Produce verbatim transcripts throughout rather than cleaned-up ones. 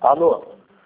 Alô?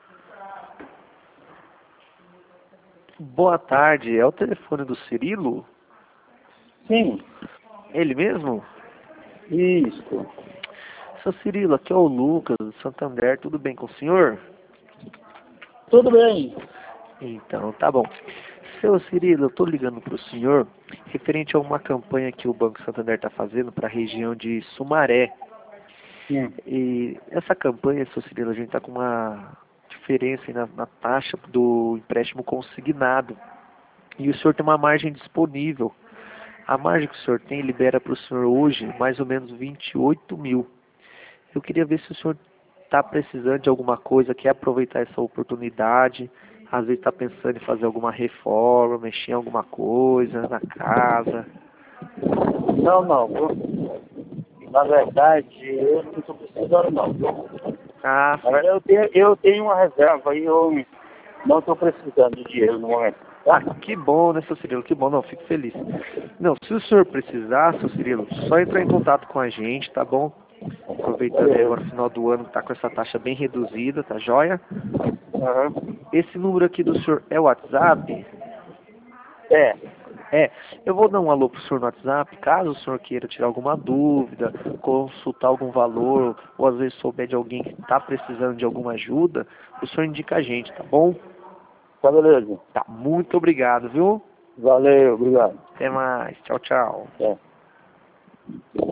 Boa tarde, é o telefone do Cirilo? Sim, Ele mesmo? isso. Seu Cirilo, aqui é o Lucas do Santander, tudo bem com o senhor? Tudo bem. Então, tá bom. Seu Cirilo, eu estou ligando para o senhor referente a uma campanha que o Banco Santander está fazendo para a região de Sumaré. Sim. E essa campanha, seu Cirilo, a gente está com uma diferença aí na, na taxa do empréstimo consignado. E o senhor tem uma margem disponível. A margem que o senhor tem libera para o senhor hoje mais ou menos vinte e oito mil. Eu queria ver se o senhor está precisando de alguma coisa, quer aproveitar essa oportunidade, às vezes está pensando em fazer alguma reforma, mexer em alguma coisa na casa. Não, não. eu- na verdade, eu não estou precisando, não. Ah, Na sim. verdade, eu tenho, eu tenho uma reserva e eu não estou precisando de dinheiro no momento. Ah, Tá? que bom, né, seu Cirilo? Que bom, não, fico feliz. Não, se o senhor precisar, seu Cirilo, só entrar em contato com a gente, tá bom? Aproveitando aí agora o final do ano que tá com essa taxa bem reduzida, tá joia? Aham. Esse número aqui do senhor é o WhatsApp? É. É, eu vou dar um alô pro senhor no WhatsApp, caso o senhor queira tirar alguma dúvida, consultar algum valor, ou às vezes souber de alguém que está precisando de alguma ajuda, o senhor indica a gente, tá bom? Tá beleza. Tá, muito obrigado, viu? Valeu, obrigado. Até mais, tchau, tchau. É.